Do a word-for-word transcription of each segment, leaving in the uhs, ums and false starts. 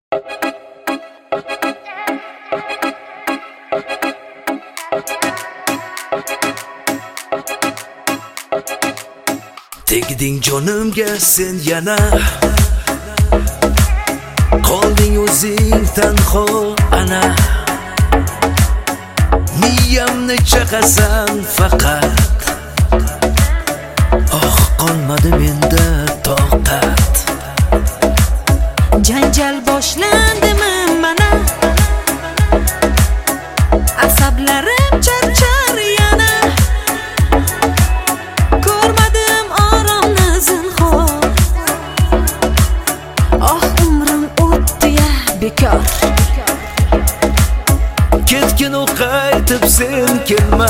Tegding jonimga sen yana, qolding o'zing tanho ana. Miyamni chaqasan faqat, oh qolmadi menda toqat. Janjal boshlandimi mana, asablarim charchar yana. Ko'rmadim oromni zinhor, oh umrim o'tdi ya bekor. Ketgin u qaytib sen kelma,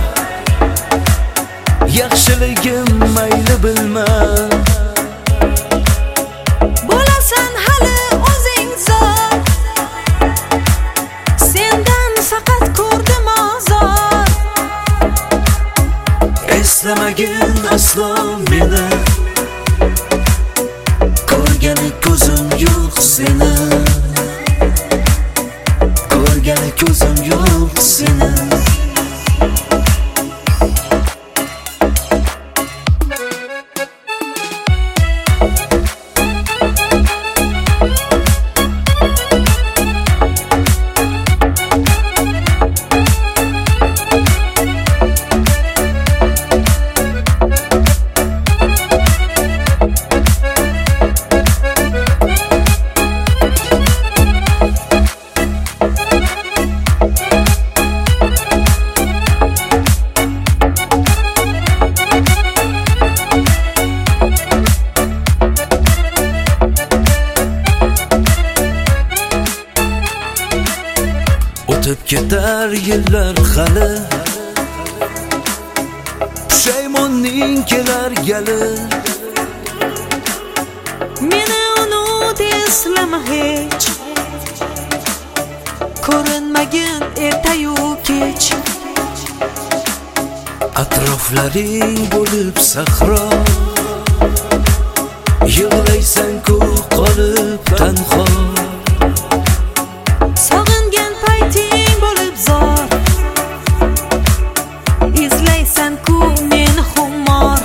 yaxshiligim mayli bilma. Bo'lasan hali o'zing zor, sendan faqat ko'rdim ozor. Eslamagin aslo meni, ko'rgani ko'zim yo'q seni, ko'rgani ko'zim yo'q seni. O'tib ketar yillar hali, pushaymonning kelar gali. Meni unut eslama hech, ko'rinmagin ertayu kech. Atroflaring bo'lib sahro, yig'laysan-ku qolib tanho. Sog'ingan payting bo'lib zor, izlaysan-ku meni xumor.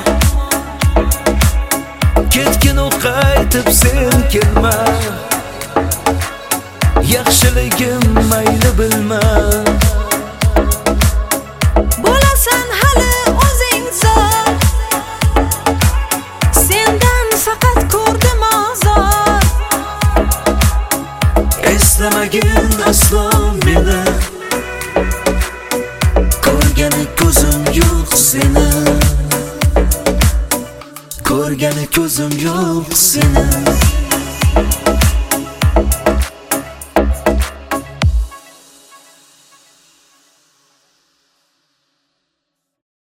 Ketgin u qaytib sen kelma, yaxshiligim mayli bilma. Bo'lasan hali o'zing zor, sendan faqat ko'rdim ozor. Eslamagin aslo meni, ko'rgani ko'zim yo'q seni, ko'rgani ko'zim yo'q seni.